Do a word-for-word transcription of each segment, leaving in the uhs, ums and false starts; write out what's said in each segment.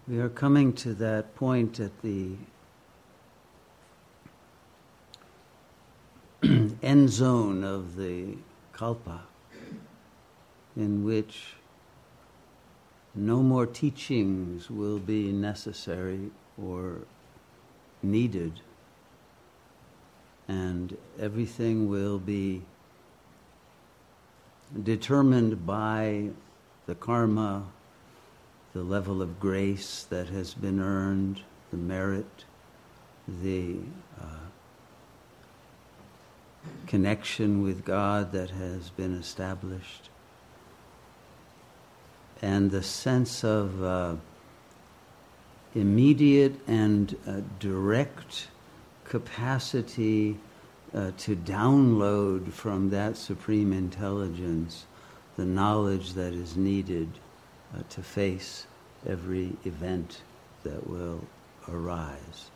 We are coming to that point at the end zone of the kalpa, in which no more teachings will be necessary or needed, and everything will be determined by the karma, the level of grace that has been earned, the merit, the uh, connection with God that has been established, and the sense of uh, immediate and uh, direct capacity uh, to download from that supreme intelligence the knowledge that is needed uh, to face every event that will arise.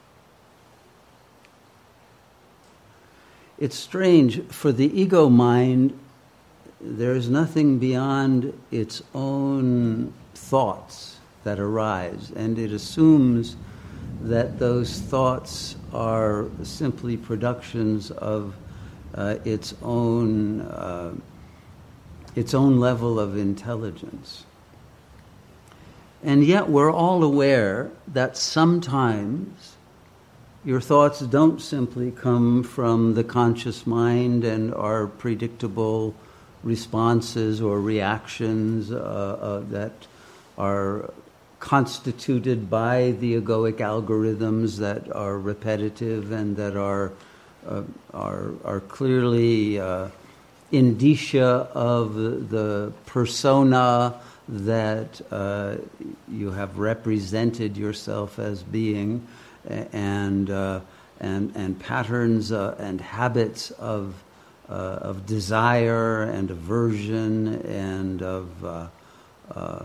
It's strange, for the ego mind, there is nothing beyond its own thoughts that arise, and it assumes that those thoughts are simply productions of uh, its own uh, its own level of intelligence. And yet we're all aware that sometimes your thoughts don't simply come from the conscious mind and are predictable responses or reactions uh, uh, that are constituted by the egoic algorithms that are repetitive and that are uh, are are clearly uh, indicia of the persona that uh, you have represented yourself as being, and uh, and and patterns uh, and habits of uh, of desire and aversion and of uh, uh,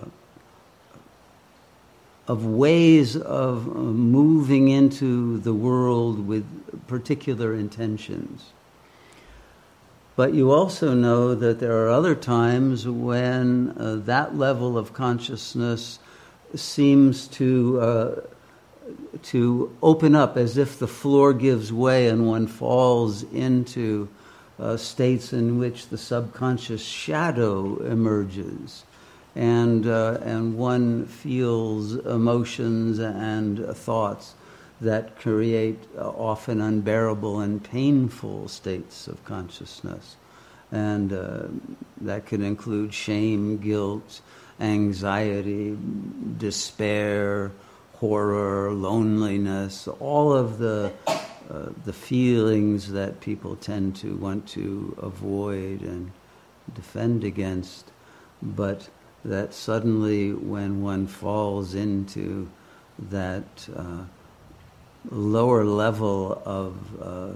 of ways of moving into the world with particular intentions. But you also know that there are other times when uh, that level of consciousness seems to uh, to open up, as if the floor gives way and one falls into uh, states in which the subconscious shadow emerges, and uh, and one feels emotions and uh, thoughts that create uh, often unbearable and painful states of consciousness. And uh, that can include shame, guilt, anxiety, despair, horror, loneliness, all of the uh, the feelings that people tend to want to avoid and defend against, but that suddenly when one falls into that uh, lower level of uh,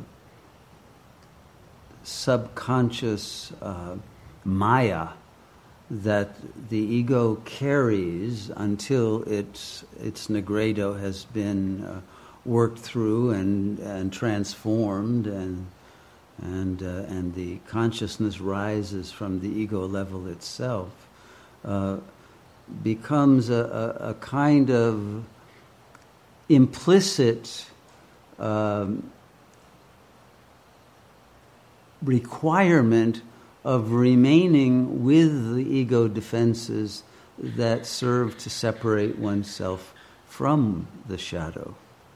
subconscious uh, maya that the ego carries until its its nigredo has been uh, worked through and and transformed, and and uh, and the consciousness rises from the ego level itself, uh, becomes a, a, a kind of implicit um, requirement of remaining with the ego defenses that serve to separate oneself from the shadow.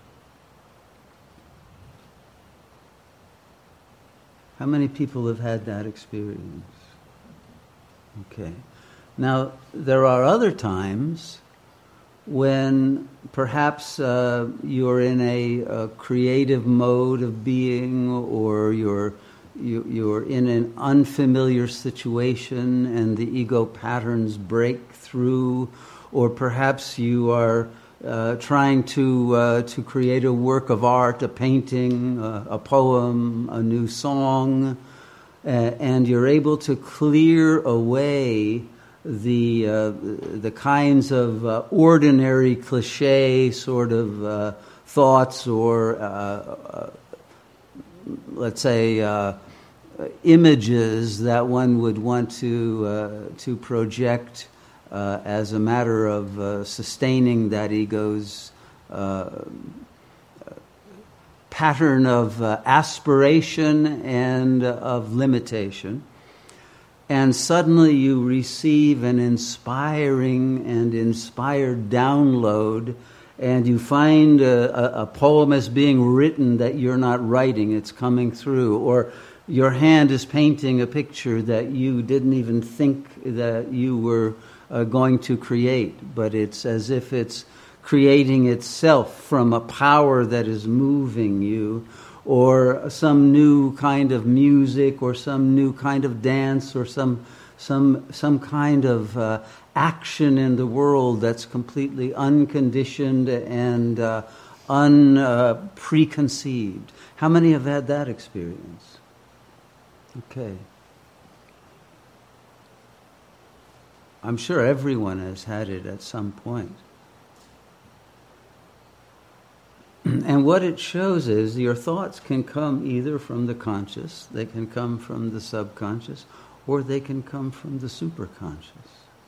How many people have had that experience? Okay. Now, there are other times when perhaps uh, you're in a, a creative mode of being, or you're you, you're in an unfamiliar situation and the ego patterns break through, or perhaps you are uh, trying to uh, to create a work of art, a painting, uh, a poem, a new song, uh, and you're able to clear away the uh, the kinds of uh, ordinary cliche sort of uh, thoughts or uh, uh, let's say uh, images that one would want to uh, to project uh, as a matter of uh, sustaining that ego's uh, pattern of uh, aspiration and uh, of limitation. And suddenly you receive an inspiring and inspired download, and you find a, a, a poem is being written that you're not writing, it's coming through. Or your hand is painting a picture that you didn't even think that you were uh, going to create, but it's as if it's creating itself from a power that is moving you, or some new kind of music, or some new kind of dance, or some some some kind of uh, action in the world that's completely unconditioned and uh, un uh, preconceived. How many have had that experience? Okay. I'm sure everyone has had it at some point. And what it shows is your thoughts can come either from the conscious, they can come from the subconscious, or they can come from the superconscious.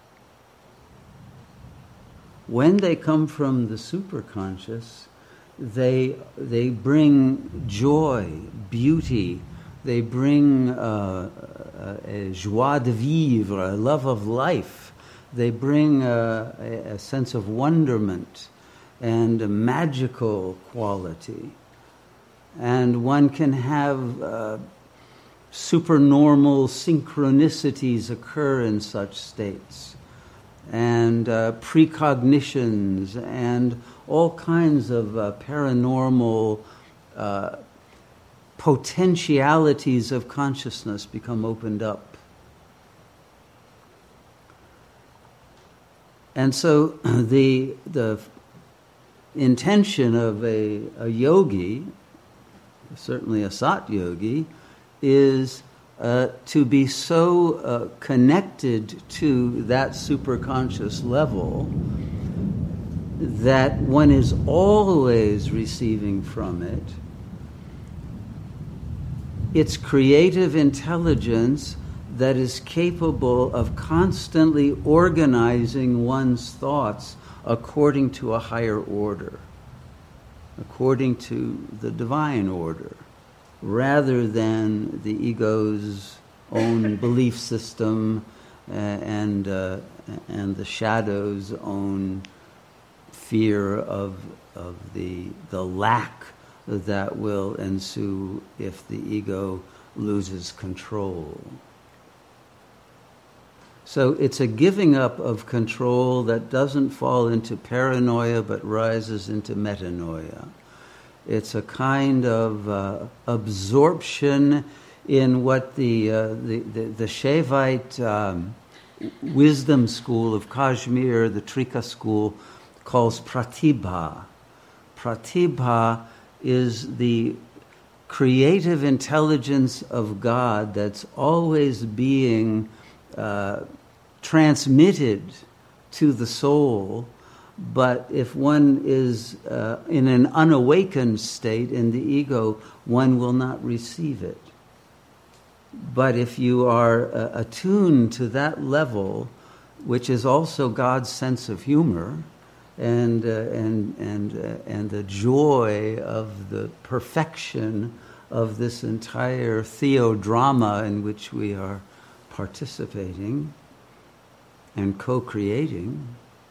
When they come from the superconscious, they they bring joy, beauty, they bring uh, a joie de vivre, a love of life, they bring a, a sense of wonderment and a magical quality. And one can have uh, supernormal synchronicities occur in such states, and uh, precognitions, and all kinds of uh, paranormal uh, potentialities of consciousness become opened up. And so the the intention of a, a yogi, certainly a sat yogi, is uh, to be so uh, connected to that superconscious level that one is always receiving from it its creative intelligence that is capable of constantly organizing one's thoughts according to a higher order, according to the divine order, rather than the ego's own belief system uh, and uh, and the shadow's own fear of of the the lack that will ensue if the ego loses control. So it's a giving up of control that doesn't fall into paranoia but rises into metanoia. It's a kind of uh, absorption in what the uh, the, the, the Shaivite um, wisdom school of Kashmir, the Trika school, calls pratibha. Pratibha is the creative intelligence of God that's always being uh, transmitted to the soul, but if one is uh, in an unawakened state in the ego, one will not receive it. But if you are uh, attuned to that level, which is also God's sense of humor, and uh, and and uh, and the joy of the perfection of this entire theodrama in which we are participating and co-creating,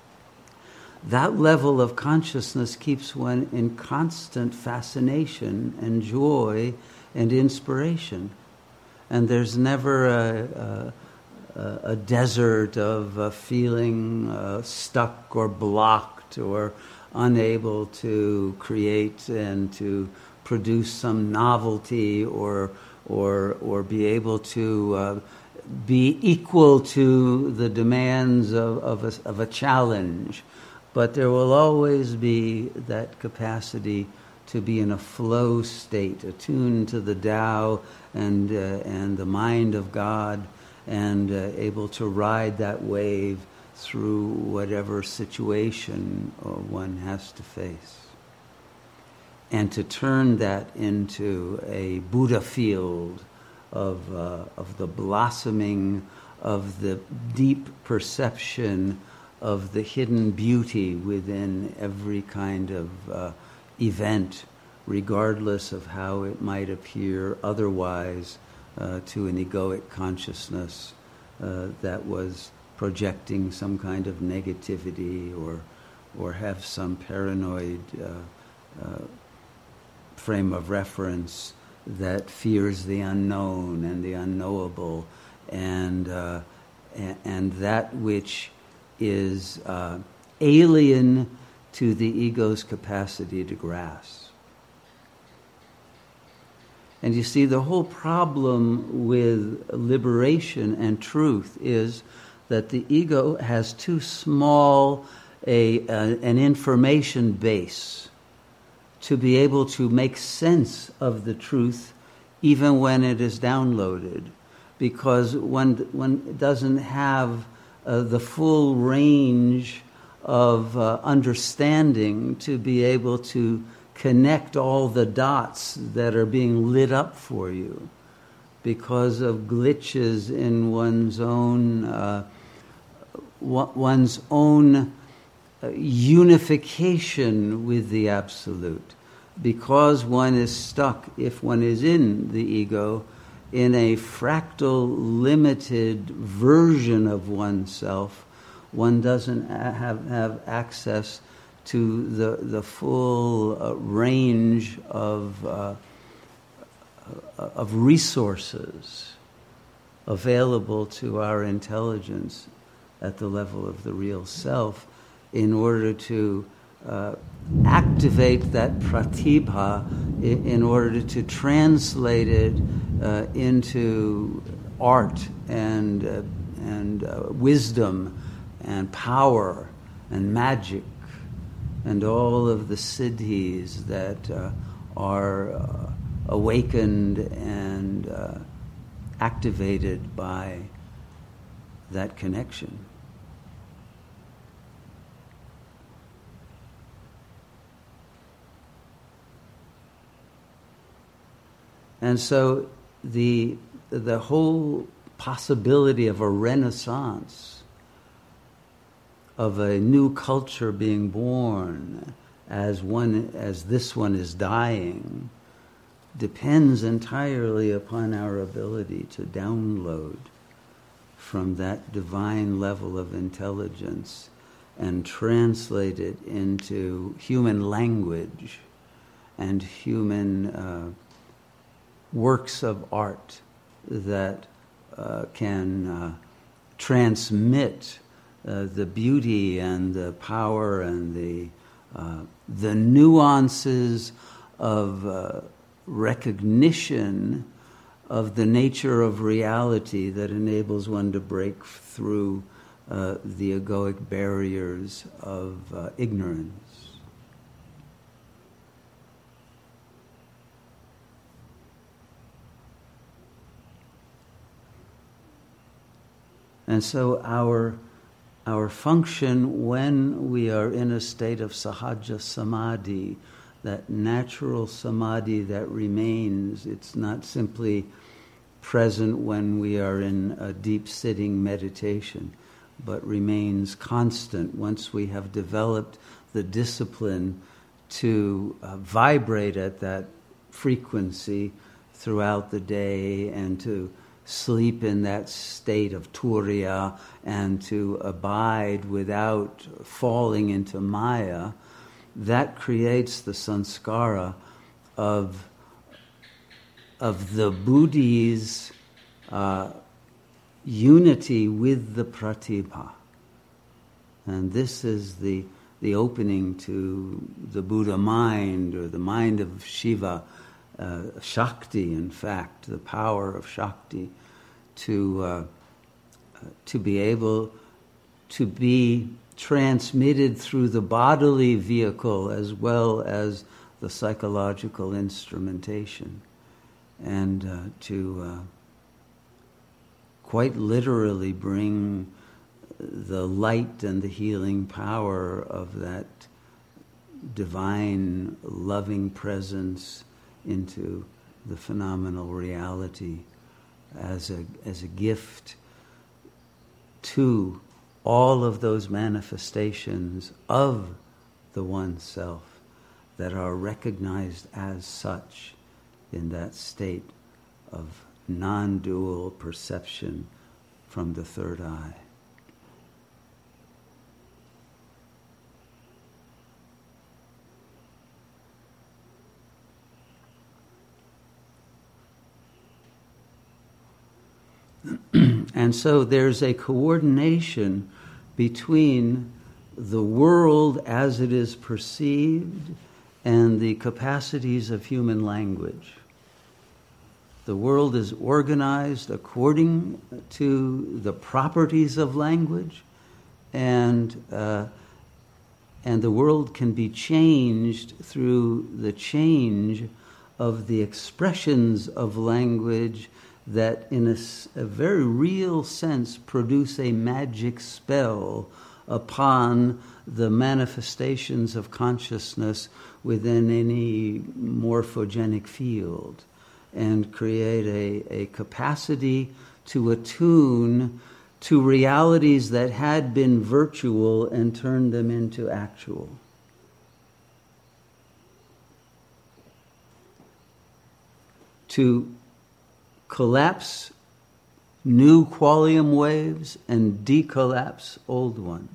that level of consciousness keeps one in constant fascination and joy and inspiration. And there's never a, a, a desert of uh, feeling uh, stuck or blocked or unable to create and to produce some novelty or or or be able to uh, be equal to the demands of, of, a, of a challenge. But there will always be that capacity to be in a flow state, attuned to the Tao and uh, and the mind of God, and uh, able to ride that wave through whatever situation uh, one has to face. And to turn that into a Buddha field of uh, of the blossoming of the deep perception of the hidden beauty within every kind of uh, event, regardless of how it might appear otherwise uh, to an egoic consciousness uh, that was projecting some kind of negativity or or have some paranoid uh, uh, frame of reference that fears the unknown and the unknowable, and uh, and, and that which is uh, alien to the ego's capacity to grasp. And you see, the whole problem with liberation and truth is that the ego has too small a, a an information base to be able to make sense of the truth even when it is downloaded, because one, one doesn't have uh, the full range of uh, understanding to be able to connect all the dots that are being lit up for you because of glitches in one's own uh, one's own uh, unification with the Absolute. Because one is stuck, if one is in the ego, in a fractal, limited version of oneself, one doesn't have, have access to the, the full uh, range of, uh, of resources available to our intelligence at the level of the real self in order to uh, activate that pratibha in, in order to translate it uh, into art and, uh, and uh, wisdom and power and magic and all of the siddhis that uh, are uh, awakened and uh, activated by that connection. And so the the whole possibility of a renaissance, of a new culture being born as one as this one is dying, depends entirely upon our ability to download from that divine level of intelligence and translate it into human language and human uh, works of art that uh, can uh, transmit uh, the beauty and the power and the uh, the nuances of uh, recognition of the nature of reality that enables one to break through uh, the egoic barriers of uh, ignorance. And so our our function when we are in a state of sahaja samadhi, that natural samadhi that remains, it's not simply present when we are in a deep sitting meditation, but remains constant once we have developed the discipline to uh, vibrate at that frequency throughout the day and to sleep in that state of turiya and to abide without falling into maya. That creates the sanskara of, of the buddhi's uh, unity with the pratibha. And this is the, the opening to the Buddha mind, or the mind of Shiva, uh, Shakti, in fact, the power of Shakti, to, uh, to be able to be transmitted through the bodily vehicle as well as the psychological instrumentation, and uh, to uh, quite literally bring the light and the healing power of that divine loving presence into the phenomenal reality as a as a gift to all of those manifestations of the one self that are recognized as such in that state of non-dual perception from the third eye. And so there's a coordination between the world as it is perceived and the capacities of human language. The world is organized according to the properties of language, and uh, and the world can be changed through the change of the expressions of language that in a, a very real sense produce a magic spell upon the manifestations of consciousness within any morphogenic field, and create a, a capacity to attune to realities that had been virtual and turn them into actual. To collapse new qualium waves and decollapse old ones.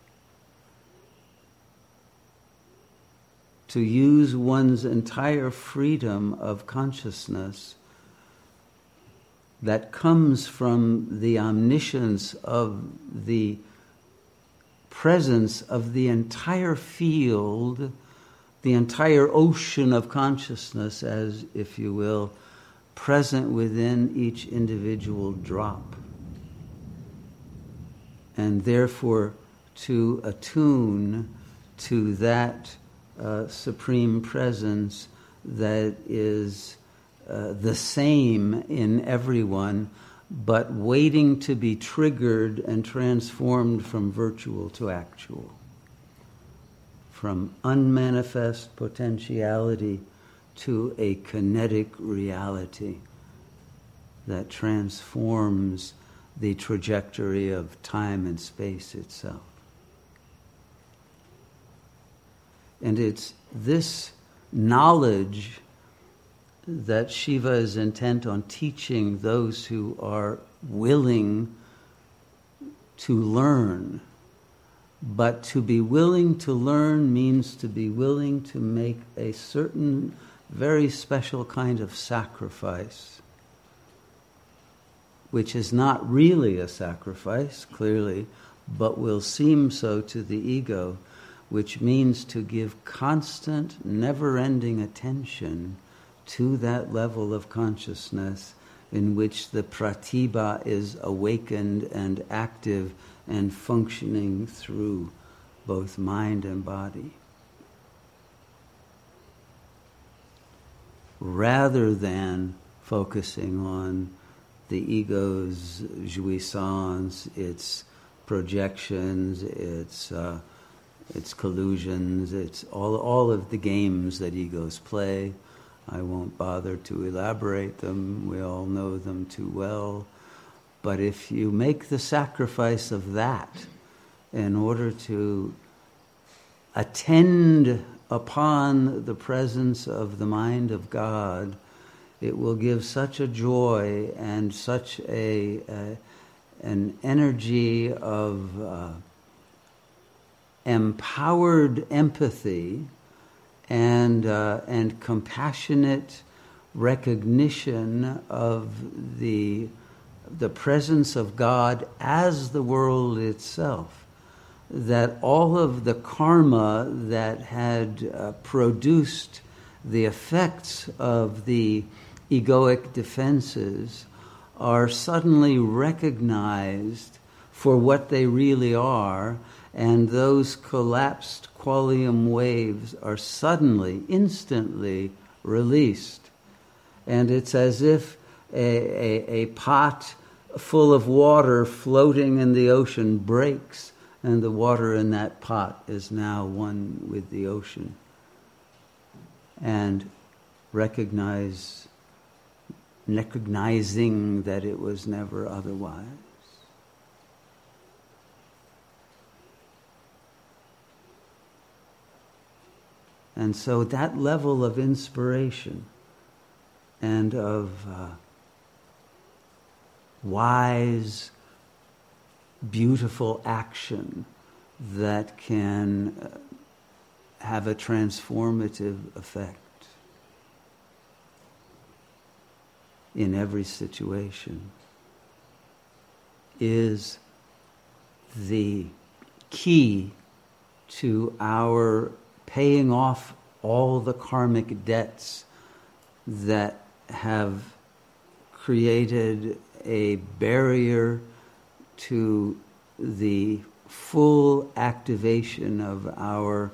To use one's entire freedom of consciousness that comes from the omniscience of the presence of the entire field, the entire ocean of consciousness, as if you will, present within each individual drop. And therefore to attune to that uh, supreme presence that is uh, the same in everyone, but waiting to be triggered and transformed from virtual to actual, from unmanifest potentiality to a kinetic reality that transforms the trajectory of time and space itself. And it's this knowledge that Shiva is intent on teaching those who are willing to learn. But to be willing to learn means to be willing to make a certain very special kind of sacrifice, which is not really a sacrifice, clearly, but will seem so to the ego, which means to give constant, never-ending attention to that level of consciousness in which the pratibha is awakened and active and functioning through both mind and body. Rather than focusing on the ego's jouissance, its projections, its uh, its collusions, it's all all of the games that egos play. I won't bother to elaborate them. We all know them too well. But if you make the sacrifice of that in order to attend upon the presence of the mind of God, it will give such a joy and such a, a an energy of uh, empowered empathy and uh, and compassionate recognition of the the presence of God as the world itself, that all of the karma that had uh, produced the effects of the egoic defenses are suddenly recognized for what they really are, and those collapsed qualium waves are suddenly, instantly released. And it's as if a, a, a pot full of water floating in the ocean breaks, and the water in that pot is now one with the ocean. And recognize, recognizing that it was never otherwise. And so that level of inspiration and of uh, wise, beautiful action that can uh, have a transformative effect in every situation is the key to our paying off all the karmic debts that have created a barrier to the full activation of our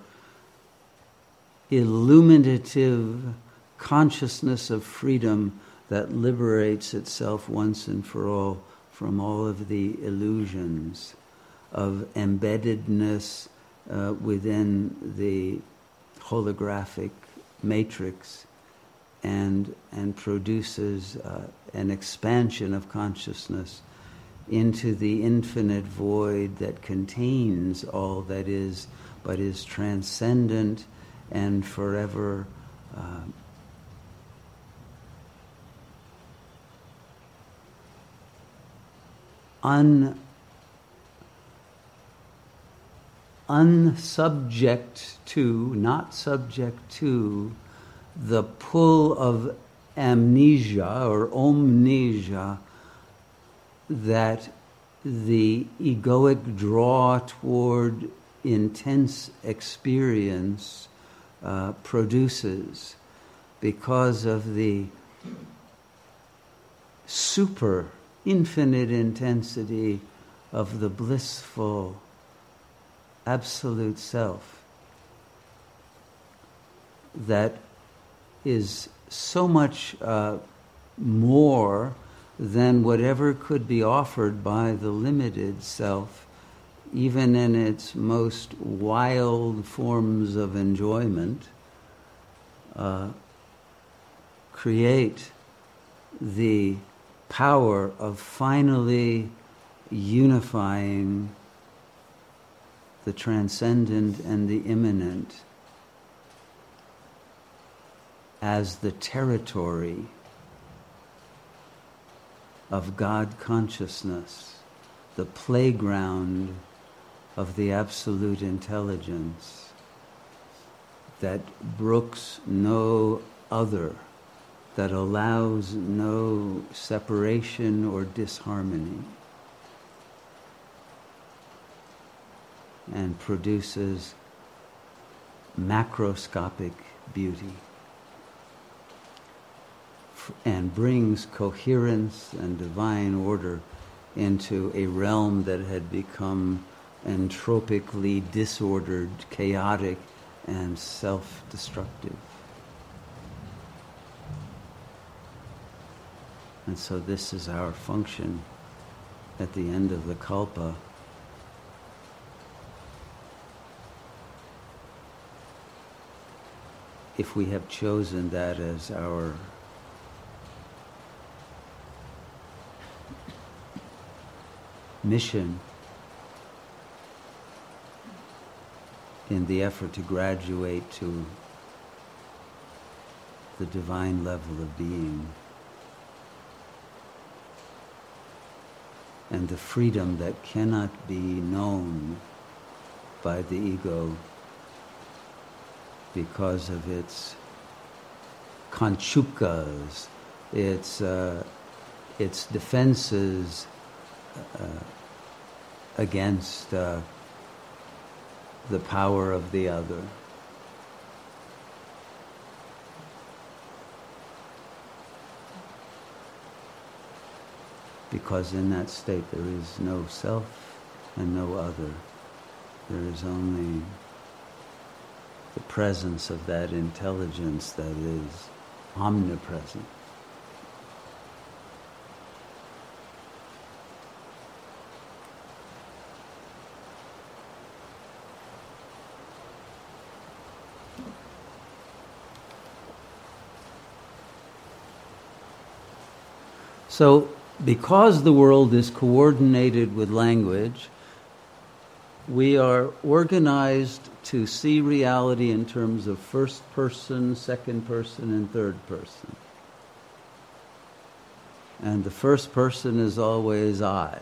illuminative consciousness of freedom that liberates itself once and for all from all of the illusions of embeddedness uh, within the holographic matrix, and and produces uh, an expansion of consciousness into the infinite void that contains all that is, but is transcendent and forever uh, un unsubject to, not subject to, the pull of amnesia or omnesia that the egoic draw toward intense experience uh, produces because of the super infinite intensity of the blissful absolute self that is so much uh, more than whatever could be offered by the limited self, even in its most wild forms of enjoyment, uh, create the power of finally unifying the transcendent and the immanent as the territory of God consciousness, the playground of the absolute intelligence that brooks no other, that allows no separation or disharmony, and produces macroscopic beauty and brings coherence and divine order into a realm that had become entropically disordered, chaotic, and self-destructive. And so this is our function at the end of the kalpa. If we have chosen that as our mission in the effort to graduate to the divine level of being and the freedom that cannot be known by the ego because of its kanchukas, its uh, its defenses uh, against uh, the power of the other. Because in that state there is no self and no other. There is only the presence of that intelligence that is omnipresent. So, because the world is coordinated with language, we are organized to see reality in terms of first person, second person, and third person. And the first person is always I.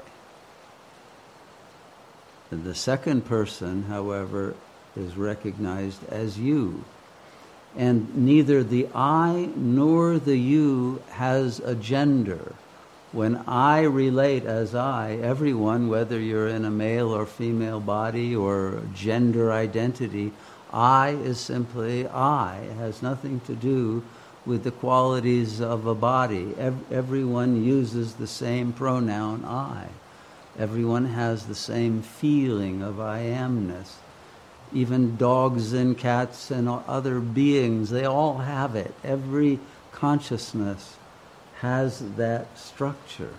And the second person, however, is recognized as you. And neither the I nor the you has a gender. When I relate as I, everyone, whether you're in a male or female body or gender identity, I is simply I. It has nothing to do with the qualities of a body. Ev- everyone uses the same pronoun I. Everyone has the same feeling of I amness. Even dogs and cats and other beings, they all have it. Every consciousness has that structure.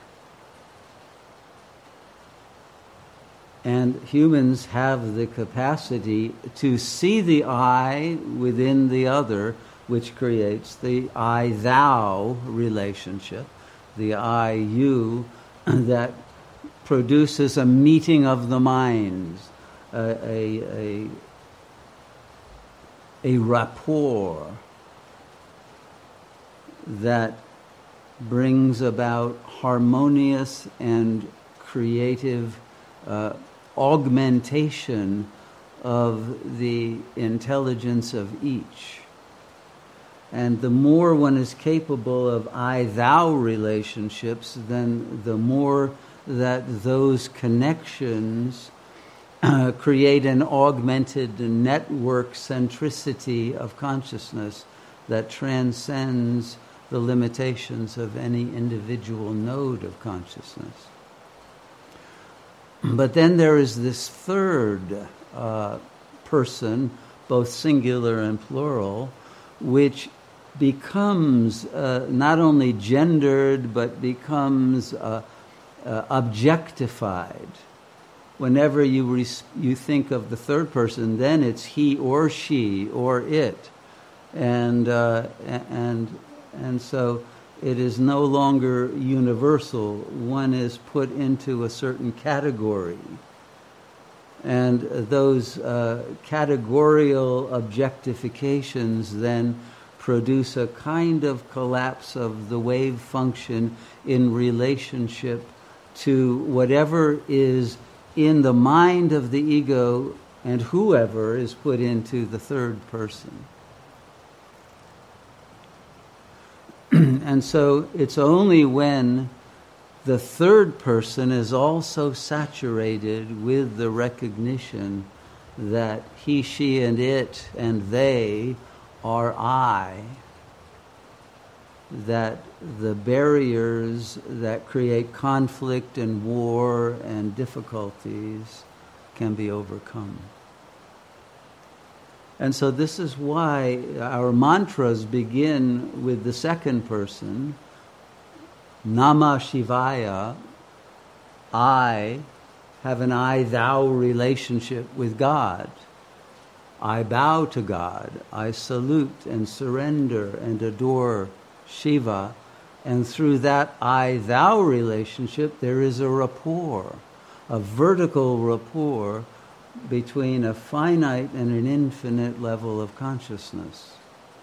And humans have the capacity to see the I within the other, which creates the I-thou relationship, the I-you that produces a meeting of the minds, a, a, a, a rapport that brings about harmonious and creative uh, augmentation of the intelligence of each. And the more one is capable of I-thou relationships, then the more that those connections uh, create an augmented network centricity of consciousness that transcends the limitations of any individual node of consciousness. But then there is this third uh, person, both singular and plural, which becomes uh, not only gendered, but becomes uh, uh, objectified. Whenever you res- you think of the third person, then it's he or she or it, and uh, and and so it is no longer universal. One is put into a certain category, and those uh, categorical objectifications then produce a kind of collapse of the wave function in relationship to whatever is in the mind of the ego and whoever is put into the third person. And so it's only when the third person is also saturated with the recognition that he, she, and it, and they are I, that the barriers that create conflict and war and difficulties can be overcome. And so this is why our mantras begin with the second person, Namah Shivaya. I have an I-thou relationship with God. I bow to God. I salute and surrender and adore Shiva. And through that I-thou relationship, there is a rapport, a vertical rapport between a finite and an infinite level of consciousness.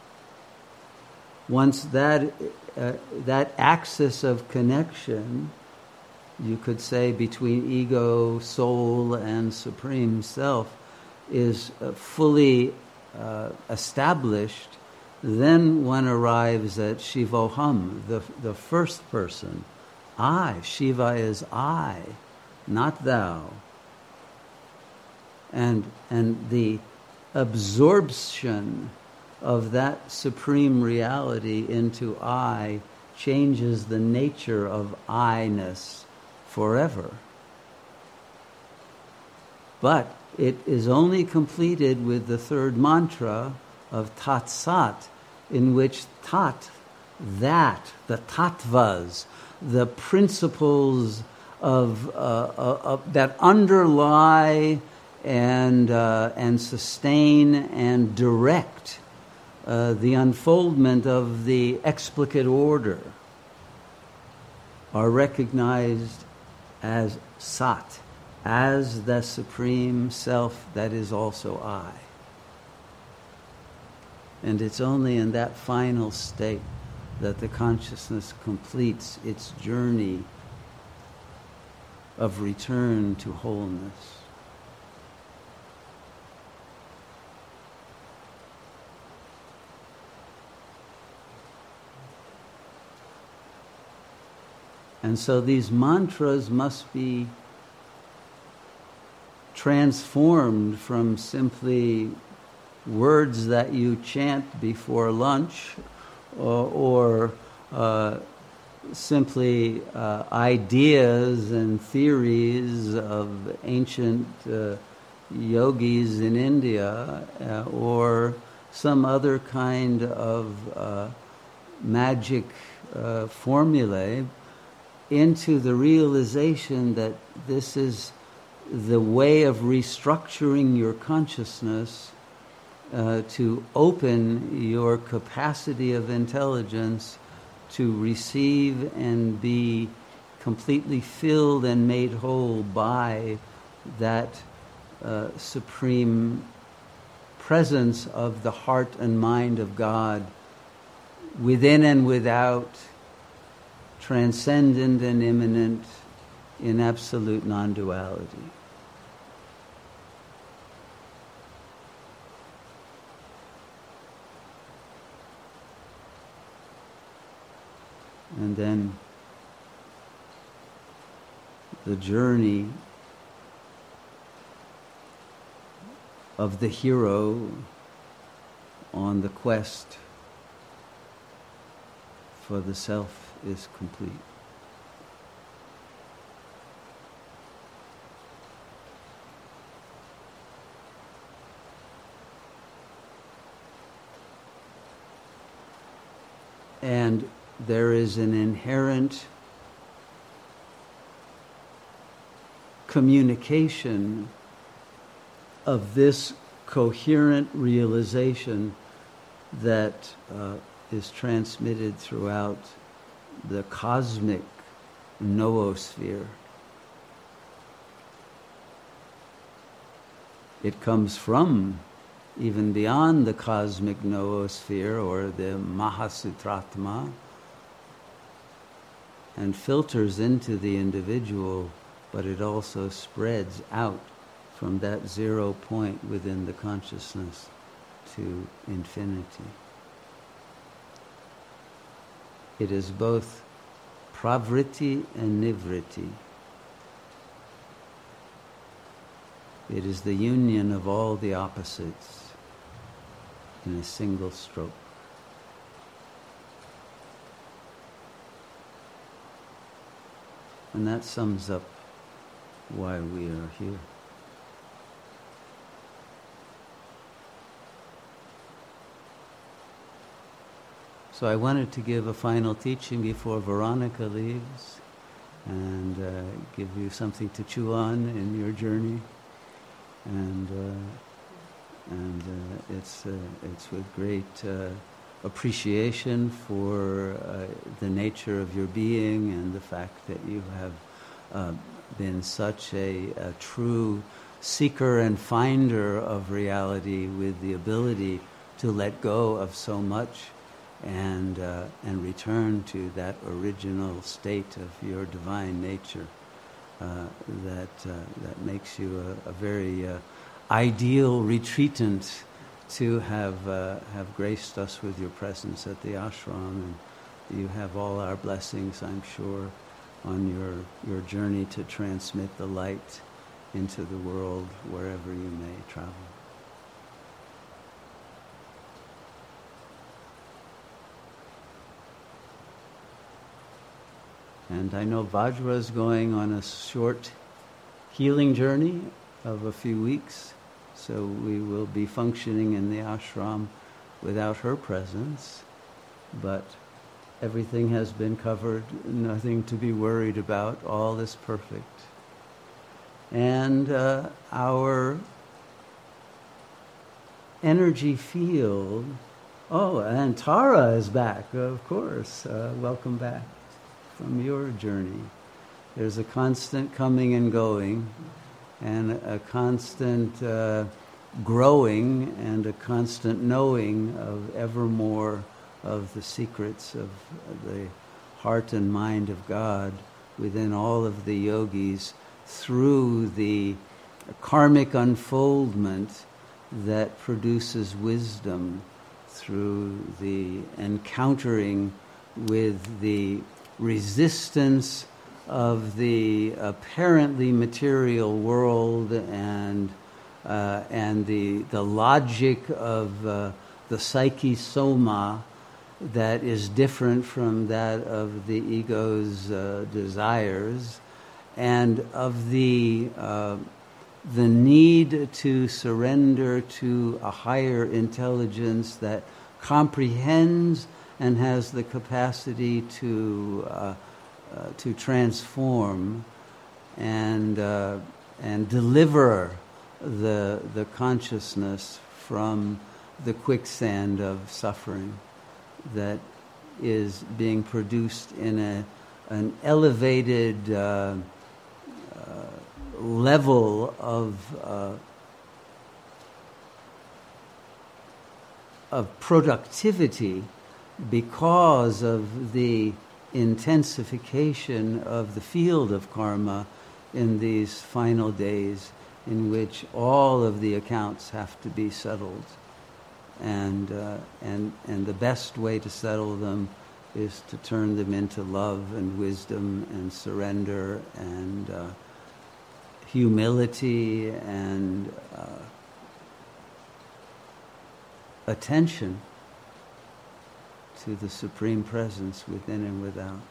Once that uh, that axis of connection, you could say between ego, soul, and supreme self, is uh, fully uh, established, then one arrives at Shivoham, the the first person. I, Shiva is I, not thou. And and the absorption of that supreme reality into I changes the nature of I-ness forever. But it is only completed with the third mantra of Tat Sat, in which Tat, that, the tattvas, the principles of, uh, uh, of that underlie and uh, and sustain and direct uh, the unfoldment of the explicate order, are recognized as Sat, as the supreme self that is also I. And it's only in that final state that the consciousness completes its journey of return to wholeness. And so these mantras must be transformed from simply words that you chant before lunch, or, or uh, simply uh, ideas and theories of ancient uh, yogis in India, uh, or some other kind of uh, magic uh, formulae, into the realization that this is the way of restructuring your consciousness uh, to open your capacity of intelligence to receive and be completely filled and made whole by that uh, supreme presence of the heart and mind of God within and without, transcendent and immanent, in absolute non-duality. And then the journey of the hero on the quest for the self is complete. And there is an inherent communication of this coherent realization that uh, is transmitted throughout the cosmic noosphere. It comes from even beyond the cosmic noosphere or the Mahasutratma and filters into the individual, but it also spreads out from that zero point within the consciousness to infinity. It is both pravritti and nivritti. It is the union of all the opposites in a single stroke. And that sums up why we are here. So I wanted to give a final teaching before Veronica leaves and uh, give you something to chew on in your journey. And uh, and uh, it's uh, it's with great uh, appreciation for uh, the nature of your being and the fact that you have uh, been such a, a true seeker and finder of reality with the ability to let go of so much and uh, and return to that original state of your divine nature uh, that uh, that makes you a, a very uh, ideal retreatant to have uh, have graced us with your presence at the ashram, and you have all our blessings, I'm sure, on your your journey to transmit the light into the world wherever you may travel. And I know Vajra is going on a short healing journey of a few weeks, so we will be functioning in the ashram without her presence, but everything has been covered, nothing to be worried about, all is perfect. And uh, our energy field, oh, and Tara is back, of course, uh, welcome back from your journey. There's a constant coming and going, and a constant uh, growing and a constant knowing of ever more of the secrets of the heart and mind of God within all of the yogis through the karmic unfoldment that produces wisdom, through the encountering with the resistance of the apparently material world and uh, and the the logic of uh, the psyche soma that is different from that of the ego's uh, desires, and of the uh, the need to surrender to a higher intelligence that comprehends and has the capacity to uh, uh, to transform and uh, and deliver the the consciousness from the quicksand of suffering that is being produced in a an elevated uh, uh, level of uh, of productivity because of the intensification of the field of karma in these final days in which all of the accounts have to be settled. And, uh, and, and the best way to settle them is to turn them into love and wisdom and surrender and uh, humility and uh, attention to the Supreme Presence within and without.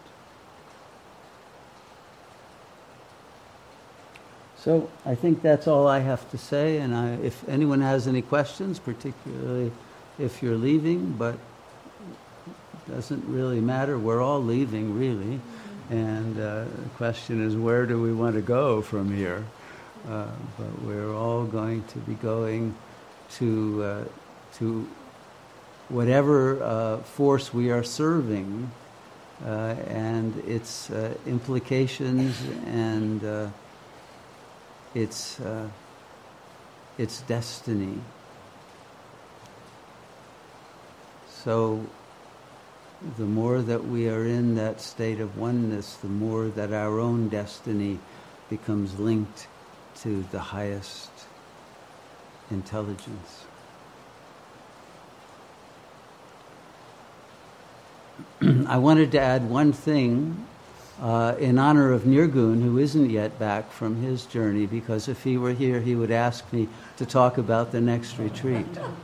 So I think that's all I have to say, and I, if anyone has any questions, particularly if you're leaving, but it doesn't really matter, we're all leaving really, and uh, the question is where do we want to go from here? Uh, but we're all going to be going to uh, to whatever uh, force we are serving uh, and its uh, implications and uh, its uh, its destiny. So the more that we are in that state of oneness, the more that our own destiny becomes linked to the highest intelligence. I wanted to add one thing uh, in honor of Nirgun, who isn't yet back from his journey, because if he were here, he would ask me to talk about the next retreat.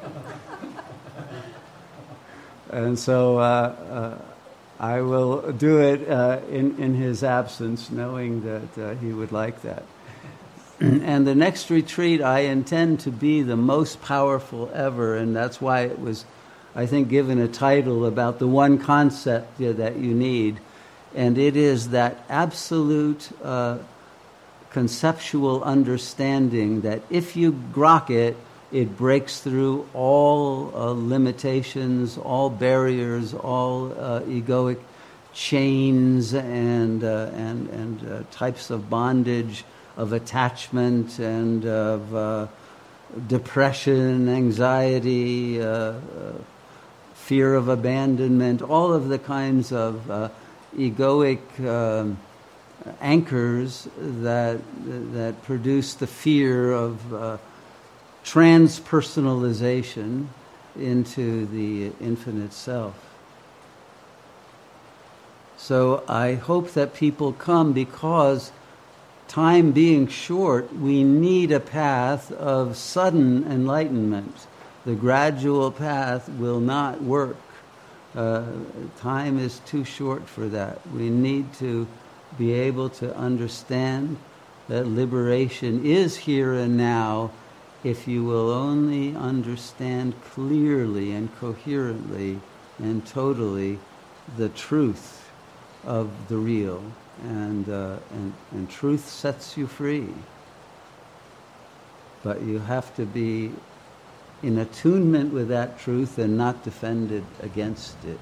And so uh, uh, I will do it uh, in, in his absence, knowing that uh, he would like that. And the next retreat I intend to be the most powerful ever, and that's why it was, I think, given a title about the one concept that you need, and it is that absolute uh, conceptual understanding that if you grok it, it breaks through all uh, limitations, all barriers, all uh, egoic chains and uh, and and uh, types of bondage, of attachment and of uh, depression, anxiety, uh, uh, fear of abandonment, all of the kinds of uh, egoic um, anchors that that produce the fear of uh, transpersonalization into the infinite self. So I hope that people come because, time being short, we need a path of sudden enlightenment. The gradual path will not work. Uh, time is too short for that. We need to be able to understand that liberation is here and now if you will only understand clearly and coherently and totally the truth of the real. And, uh, and, and truth sets you free. But you have to be in attunement with that truth and not defended against it.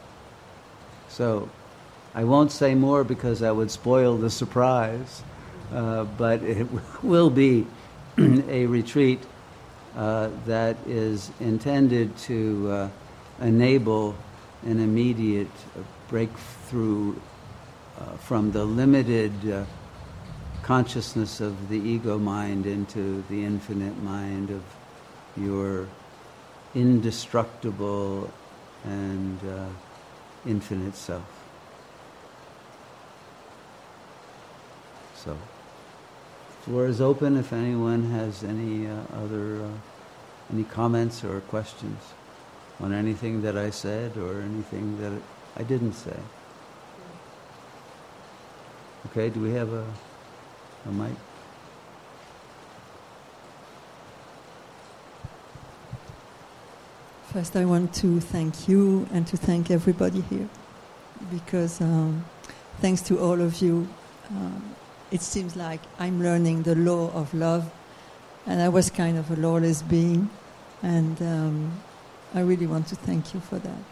So, I won't say more because I would spoil the surprise. uh, but it will be a retreat uh, that is intended to uh, enable an immediate breakthrough uh, from the limited uh, consciousness of the ego mind into the infinite mind of your indestructible and uh, infinite self. So, floor is open if anyone has any uh, other, uh, any comments or questions on anything that I said or anything that I didn't say. Okay, do we have a, a mic? First, I want to thank you and to thank everybody here, because um, thanks to all of you, um, it seems like I'm learning the law of love, and I was kind of a lawless being, and um, I really want to thank you for that.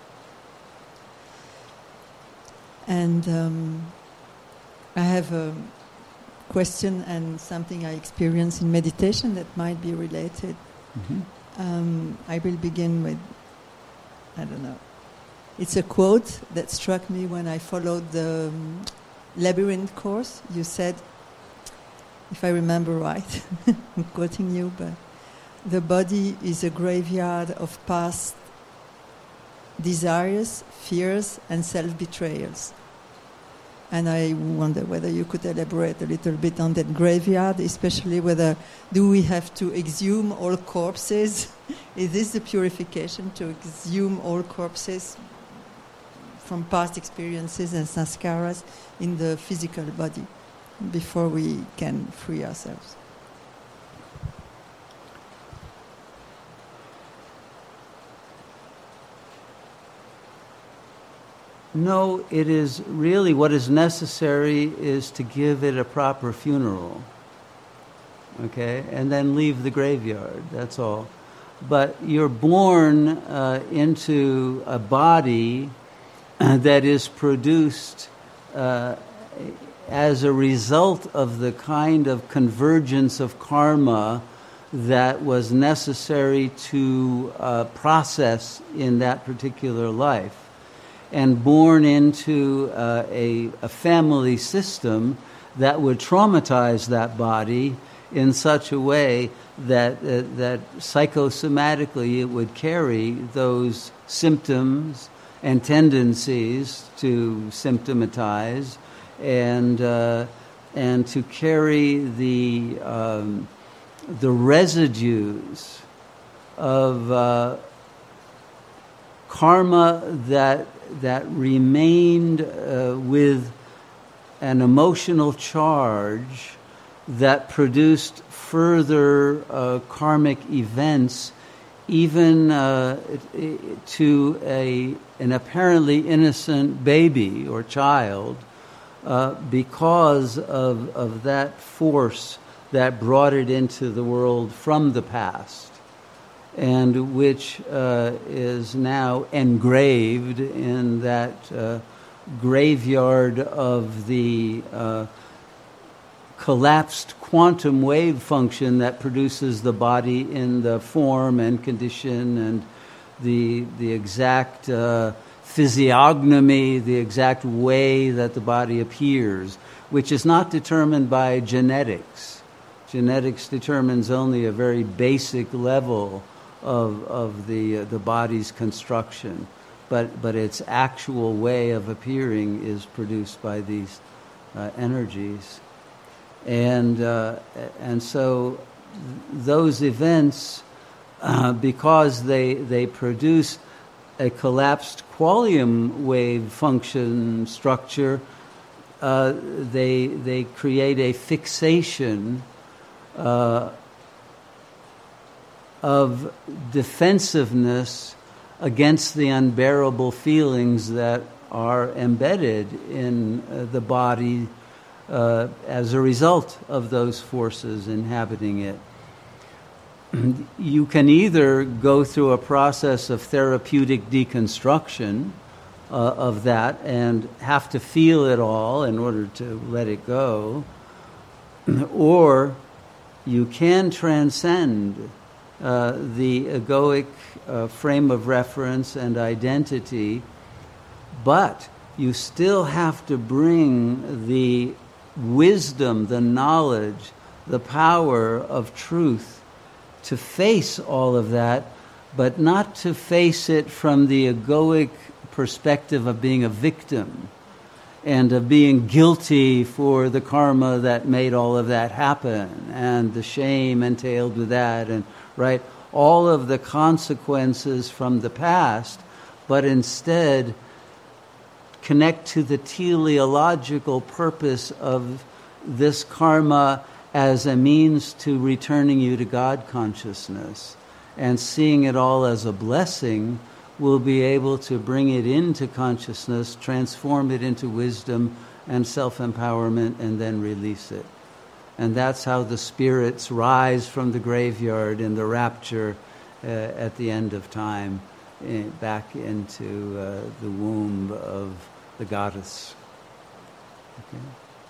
And um, I have a question and something I experienced in meditation that might be related. Mm-hmm. Um, I will begin with, I don't know, it's a quote that struck me when I followed the um, Labyrinth course. You said, if I remember right, I'm quoting you, but the body is a graveyard of past desires, fears, and self-betrayals. And I wonder whether you could elaborate a little bit on that graveyard, especially whether do we have to exhume all corpses? Is this the purification, to exhume all corpses from past experiences and sanskaras in the physical body before we can free ourselves? No, it is really what is necessary is to give it a proper funeral, okay, and then leave the graveyard, that's all. But you're born uh, into a body that is produced uh, as a result of the kind of convergence of karma that was necessary to uh, process in that particular life, and born into uh, a, a family system that would traumatize that body in such a way that uh, that psychosomatically it would carry those symptoms and tendencies to symptomatize and uh, and to carry the um, the residues of uh, karma that that remained uh, with an emotional charge that produced further uh, karmic events, even uh, to a an apparently innocent baby or child, uh, because of of that force that brought it into the world from the past, and which uh, is now engraved in that uh, graveyard of the uh, collapsed quantum wave function that produces the body in the form and condition and the the exact uh, physiognomy, the exact way that the body appears, which is not determined by genetics. Genetics determines only a very basic level of of the uh, the body's construction, but but its actual way of appearing is produced by these uh, energies. And uh, and so th- those events, uh, because they they produce a collapsed quantum wave function structure, uh, they they create a fixation uh, of defensiveness against the unbearable feelings that are embedded in uh, the body. Uh, as a result of those forces inhabiting it. You can either go through a process of therapeutic deconstruction uh, of that and have to feel it all in order to let it go, or you can transcend uh, the egoic uh, frame of reference and identity, but you still have to bring the wisdom, the knowledge, the power of truth to face all of that, but not to face it from the egoic perspective of being a victim and of being guilty for the karma that made all of that happen and the shame entailed with that, and right, all of the consequences from the past, but instead connect to the teleological purpose of this karma as a means to returning you to God consciousness, and seeing it all as a blessing will be able to bring it into consciousness, transform it into wisdom and self-empowerment, and then release it. And that's how the spirits rise from the graveyard in the rapture uh, at the end of time, uh, back into uh, the womb of the goddess. Okay.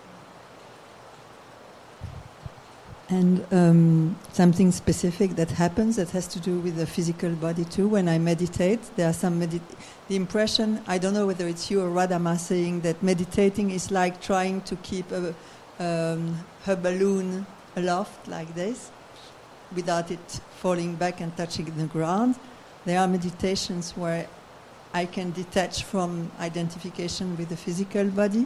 And um, something specific that happens that has to do with the physical body too. When I meditate, there are some medit- the impression, I don't know whether it's you or Radama saying that meditating is like trying to keep a, um, her balloon aloft like this, without it falling back and touching the ground. There are meditations where I can detach from identification with the physical body,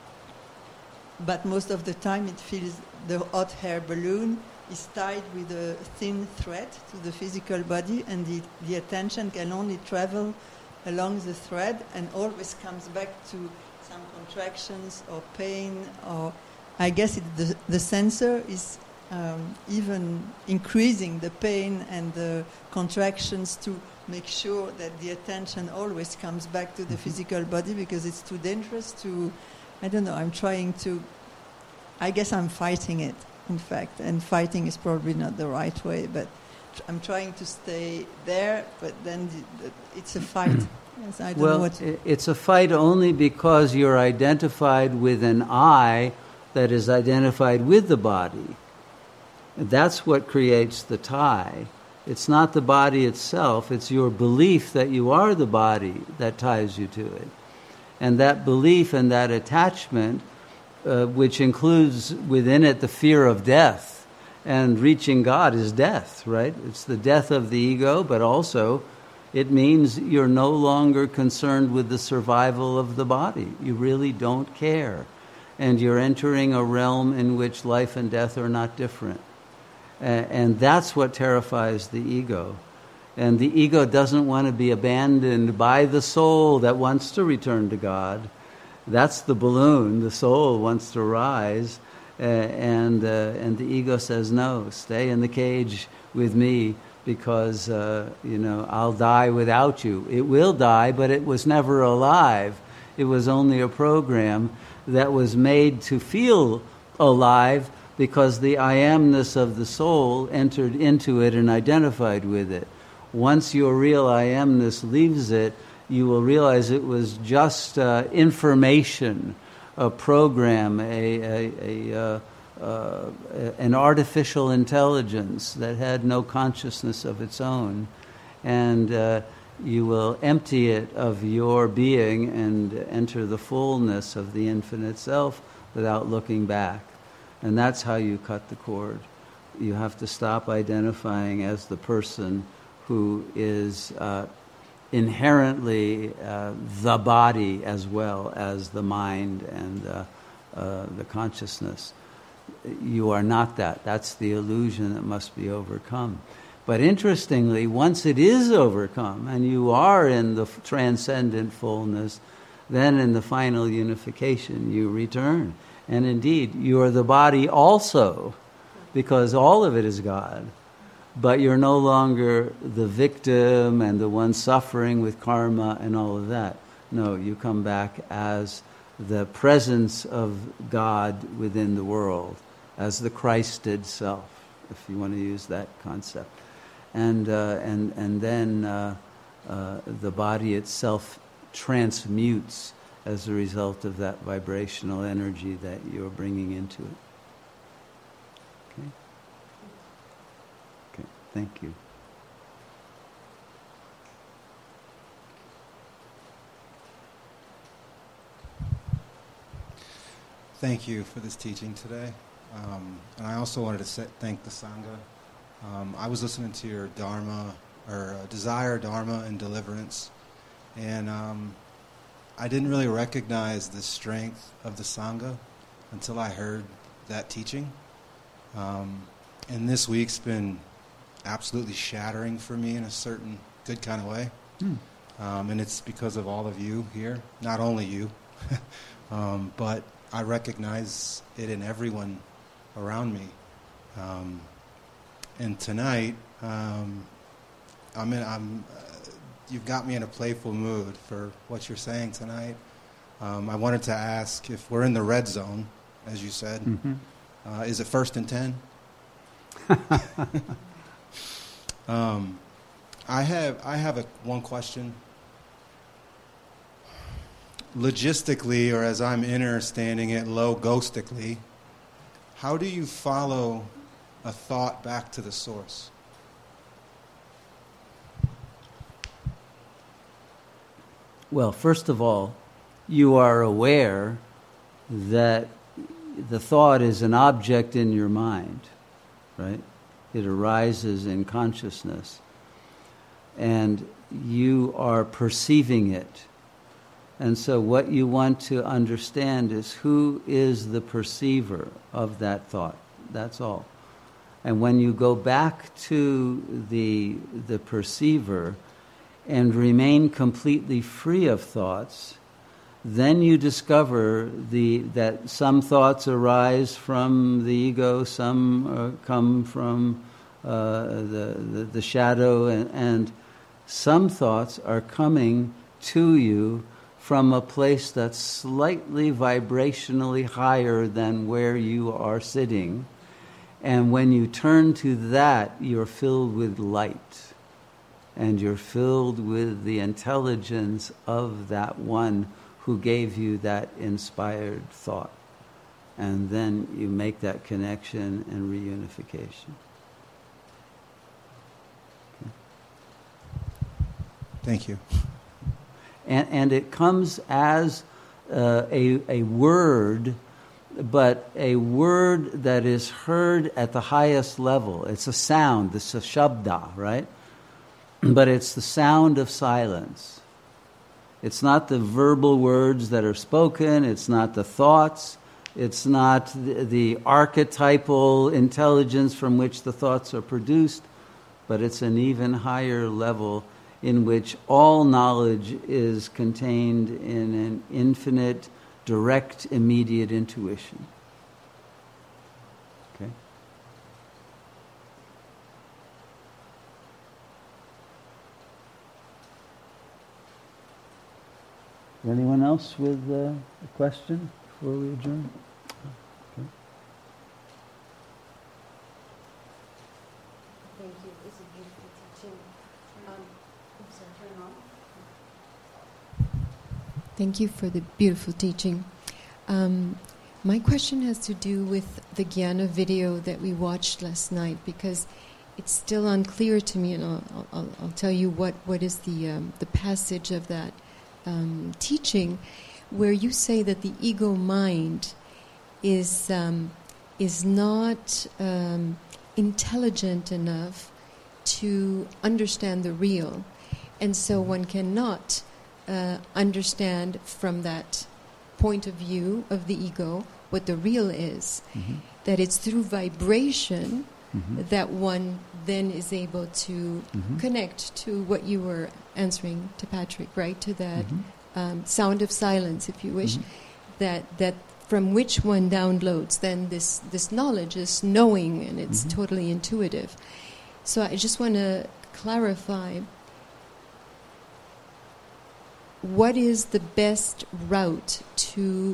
but most of the time it feels the hot air balloon is tied with a thin thread to the physical body, and the, the attention can only travel along the thread and always comes back to some contractions or pain, or I guess it, the, the sensor is um, even increasing the pain and the contractions to make sure that the attention always comes back to the physical body, because it's too dangerous to, I don't know, I'm trying to, I guess I'm fighting it, in fact, and fighting is probably not the right way, but tr- I'm trying to stay there, but then the, the, it's a fight. Yes, I don't well, know what to... it's a fight only because you're identified with an I that is identified with the body. And that's what creates the tie. It's not the body itself, it's your belief that you are the body that ties you to it. And that belief and that attachment, uh, which includes within it the fear of death, and reaching God is death, right? It's the death of the ego, but also it means you're no longer concerned with the survival of the body. You really don't care. And you're entering a realm in which life and death are not different. And that's what terrifies the ego. And the ego doesn't want to be abandoned by the soul that wants to return to God. That's the balloon. The soul wants to rise. Uh, and, uh, and the ego says, no, stay in the cage with me, because, uh, you know, I'll die without you. It will die, but it was never alive. It was only a program that was made to feel alive, because the I amness of the soul entered into it and identified with it. Once your real I amness leaves it, you will realize it was just uh, information, a program, a, a, a, uh, uh, an artificial intelligence that had no consciousness of its own. And uh, you will empty it of your being and enter the fullness of the infinite self without looking back. And that's how you cut the cord. You have to stop identifying as the person who is uh, inherently uh, the body as well as the mind and uh, uh, the consciousness. You are not that. That's the illusion that must be overcome. But interestingly, once it is overcome and you are in the transcendent fullness, then in the final unification you return. And indeed, you are the body also, because all of it is God. But you're no longer the victim and the one suffering with karma and all of that. No, you come back as the presence of God within the world, as the Christed self, if you want to use that concept. And uh, and and then uh, uh, the body itself transmutes as a result of that vibrational energy that you're bringing into it. Okay. Okay. Thank you. Thank you for this teaching today. Um, and I also wanted to say, thank the Sangha. Um, I was listening to your Dharma, or uh, Desire, Dharma, and Deliverance. And um, I didn't really recognize the strength of the Sangha until I heard that teaching. Um, and this week's been absolutely shattering for me in a certain good kind of way. Mm. Um, and it's because of all of you here, not only you, um, but I recognize it in everyone around me. Um, and tonight, um, I'm in, I'm, uh, you've got me in a playful mood for what you're saying tonight. Um, I wanted to ask if we're in the red zone, as you said. Mm-hmm. Uh, is it first and ten? um, I have I have a one question. Logistically, or as I'm understanding it, logostically, how do you follow a thought back to the source? Well, first of all, you are aware that the thought is an object in your mind, right? It arises in consciousness. And you are perceiving it. And so what you want to understand is who is the perceiver of that thought. That's all. And when you go back to the the perceiver and remain completely free of thoughts, then you discover the that some thoughts arise from the ego, some uh, come from uh, the, the the shadow, and, and some thoughts are coming to you from a place that's slightly vibrationally higher than where you are sitting. And when you turn to that, you're filled with light. And you're filled with the intelligence of that one who gave you that inspired thought. And then you make that connection and reunification. Okay. Thank you. And, and it comes as uh, a, a word, but a word that is heard at the highest level. It's a sound, it's a shabda, right? But it's the sound of silence. It's not the verbal words that are spoken, it's not the thoughts, it's not the, the archetypal intelligence from which the thoughts are produced, but it's an even higher level in which all knowledge is contained in an infinite, direct, immediate intuition. Okay? Anyone else with uh, a question before we adjourn? Okay. Thank you. It's a beautiful teaching. Um, I'm sorry, turn on. Thank you for the beautiful teaching. Um, my question has to do with the Jnana video that we watched last night, because it's still unclear to me, and I'll, I'll, I'll tell you what, what is the um, the passage of that um, teaching, where you say that the ego mind is um, is not um, intelligent enough to understand the real, and so one cannot uh, understand from that point of view of the ego what the real is. Mm-hmm. That it's through vibration mm-hmm. that one then is able to mm-hmm. connect to what you were answering to Patrick, right? To that mm-hmm. um, sound of silence, if you wish, mm-hmm. that that from which one downloads then this this knowledge, this knowing, and it's mm-hmm. totally intuitive. So I just want to clarify, what is the best route to,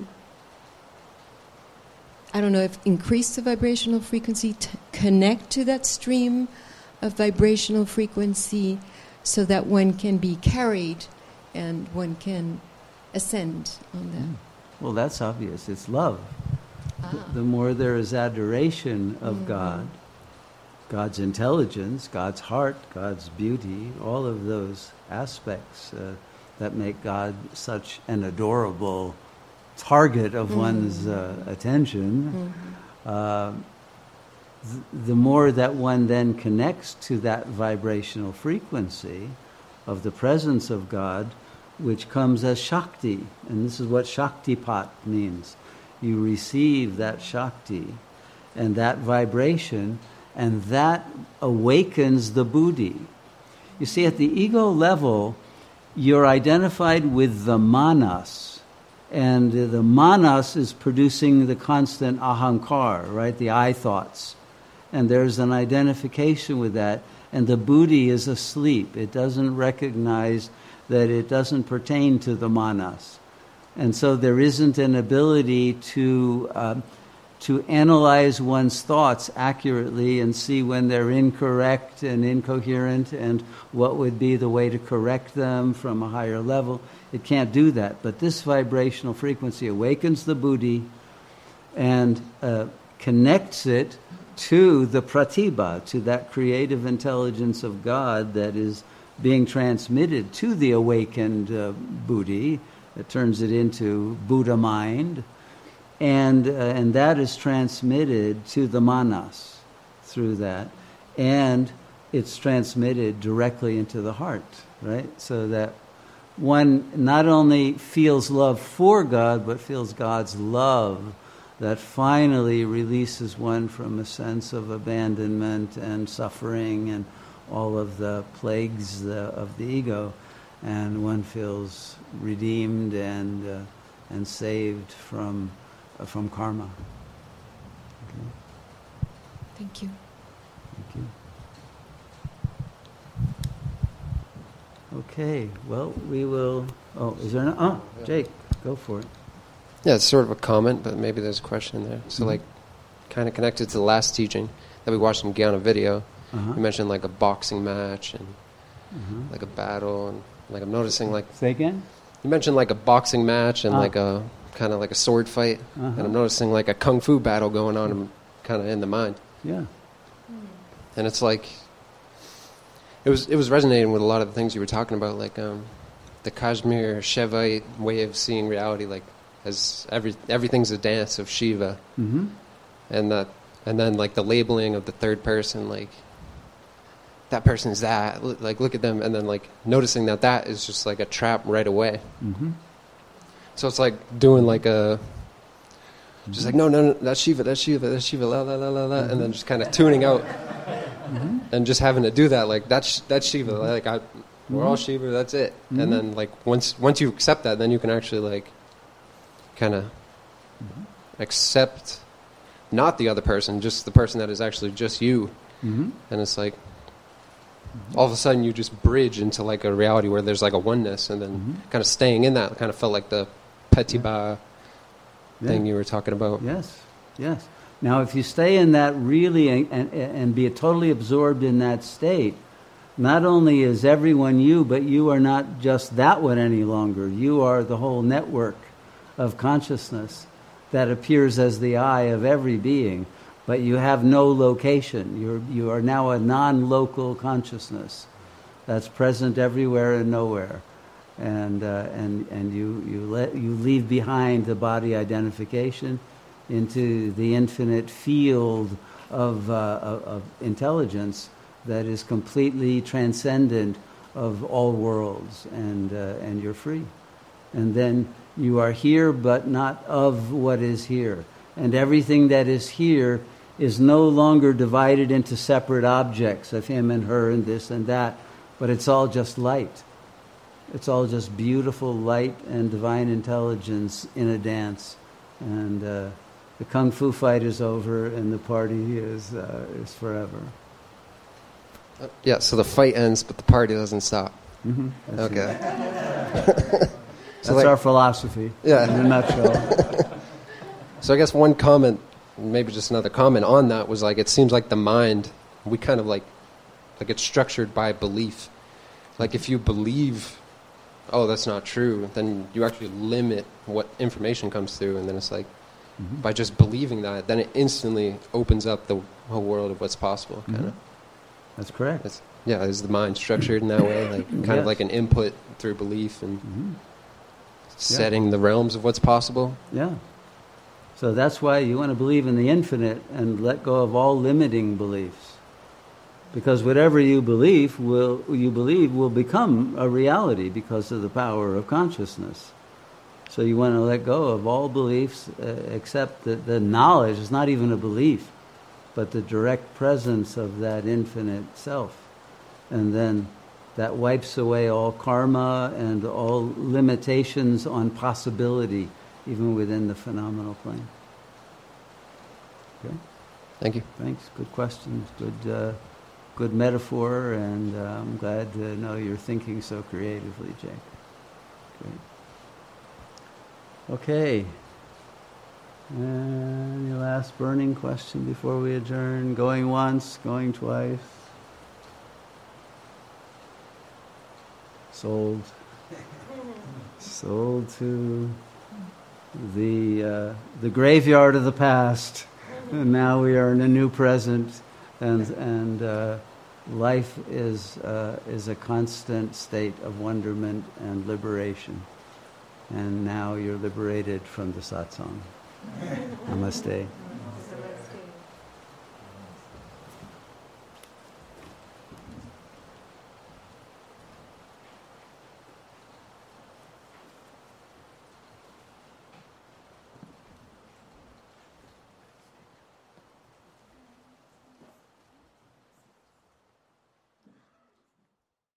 I don't know, if increase the vibrational frequency, to connect to that stream of vibrational frequency so that one can be carried and one can ascend on that? Mm. Well, that's obvious. It's love. Ah. the, the more there is adoration of Mm-hmm. God, God's intelligence, God's heart, God's beauty, all of those aspects uh, that make God such an adorable target of Mm-hmm. one's uh, attention, Mm-hmm. uh, th- the more that one then connects to that vibrational frequency of the presence of God, which comes as Shakti. And this is what Shaktipat means. You receive that Shakti and that vibration, and that awakens the buddhi. You see, at the ego level, you're identified with the manas, and the manas is producing the constant ahankar, right, the I thoughts. And there's an identification with that, and the buddhi is asleep. It doesn't recognize that it doesn't pertain to the manas. And so there isn't an ability to uh, to analyze one's thoughts accurately and see when they're incorrect and incoherent and what would be the way to correct them from a higher level. It can't do that. But this vibrational frequency awakens the buddhi and uh, connects it to the pratibha, to that creative intelligence of God that is being transmitted to the awakened uh, buddhi. It turns it into Buddha mind, and uh, and that is transmitted to the manas through that, and it's transmitted directly into the heart, right? So that one not only feels love for God, but feels God's love that finally releases one from a sense of abandonment and suffering and all of the plagues the, of the ego, and one feels redeemed and uh, and saved from uh, from karma. Okay. Thank you. Thank you. Okay. Well, we will. Oh, is there? No, oh, Jake, go for it. Yeah, it's sort of a comment, but maybe there's a question in there. So, Mhm. like, kind of connected to the last teaching that we watched in Guyana video. Uh-huh. You mentioned like a boxing match and Uh-huh. like a battle, and like I'm noticing like Say again. you mentioned like a boxing match and Ah. like a kind of like a sword fight, Uh-huh. and I'm noticing like a kung fu battle going on, kind of in the mind, Yeah. and it's like it was it was resonating with a lot of the things you were talking about, like um, the Kashmir Shaivite way of seeing reality, like as every everything's a dance of Shiva, Mm-hmm. and that and then like the labeling of the third person, like that person is that, L- like look at them, and then like noticing that that is just like a trap right away. Mm-hmm. So it's like doing like a just like no no no that's Shiva that's Shiva that's Shiva la la la la la, and then just kind of tuning out Mm-hmm. and just having to do that, like that's that's Shiva, like I we're all Shiva, that's it. Mhm. And then like once once you accept that, then you can actually like kind of accept not the other person, just the person that is actually just you. Mm-hmm. And it's like all of a sudden you just bridge into like a reality where there's like a oneness, and then Mhm. kind of staying in that kind of felt like the Petiba Yeah. thing you were talking about. Yes, yes. Now, if you stay in that really and, and, and be totally absorbed in that state, not only is everyone you, but you are not just that one any longer. You are the whole network of consciousness that appears as the I of every being, but you have no location. You're, you are now a non-local consciousness that's present everywhere and nowhere. And, uh, and, and you, you, let, you leave behind the body identification into the infinite field of, uh, of, of intelligence that is completely transcendent of all worlds, and, uh, and you're free. And then you are here, but not of what is here. And everything that is here is no longer divided into separate objects of him and her and this and that, but it's all just light. It's all just beautiful light and divine intelligence in a dance. And uh, the kung fu fight is over, and the party is uh, is forever. Uh, yeah, so the fight ends, but the party doesn't stop. Mm-hmm. That's Okay. it. So That's like- our philosophy, Yeah. in a nutshell. So I guess one comment, maybe just another comment on that, was like it seems like the mind, we kind of like, like it's structured by belief. Like if you believe, oh, that's not true, then you actually limit what information comes through, and then it's like Mhm. by just believing that, then it instantly opens up the whole world of what's possible. Kind Mhm. of. That's correct. That's, yeah, is the mind structured in that way, like kind Yes. of like an input through belief and Mhm. setting the realms of what's possible. Yeah. So that's why you want to believe in the infinite and let go of all limiting beliefs. Because whatever you believe will you believe will become a reality because of the power of consciousness. So you want to let go of all beliefs uh, except the, the knowledge is not even a belief, but the direct presence of that infinite self. And then that wipes away all karma and all limitations on possibility, even within the phenomenal plane. Okay? Thank you. Thanks. Good questions. Good uh, good metaphor, and uh, I'm glad to know you're thinking so creatively, Jake. Great. Okay. Any last burning question before we adjourn? Going once, going twice? Sold. Sold to the uh, the graveyard of the past. And now we are in a new present, and and uh, life is uh, is a constant state of wonderment and liberation. And now you're liberated from the satsang. Namaste.